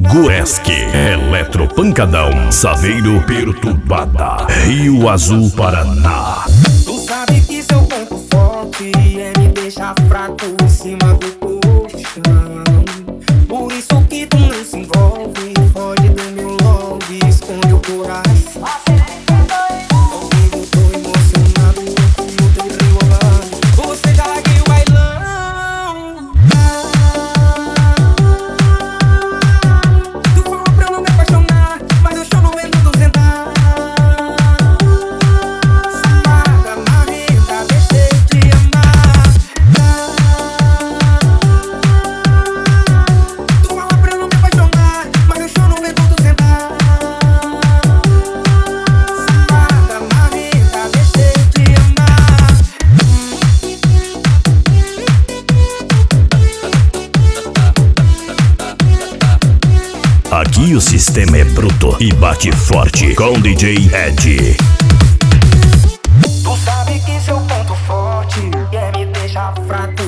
Guresque, Eletropancadão, Saveiro Perturbada, Rio Azul, Paraná. Tu sabe que seu ponto forte é me deixar fraco em cima do colchão. Por isso que tu não se envolve, foge do meu love, esconde o coração. Comigo tô emocionado, eu tô enrolando. Você já larguei o bailão. Tu falou pra eu não me apaixonar, mas eu choro vendo tu sentar. Safada, marrenta, deixei de amar. Tu fala pra eu não me apaixonar, mas eu choro vendo tu sentar. Safada, marrenta, deixei de amar. Aqui o sistema é bruto e bate forte com DJ Ed. Tu sabe que seu ponto forte é me deixar fraco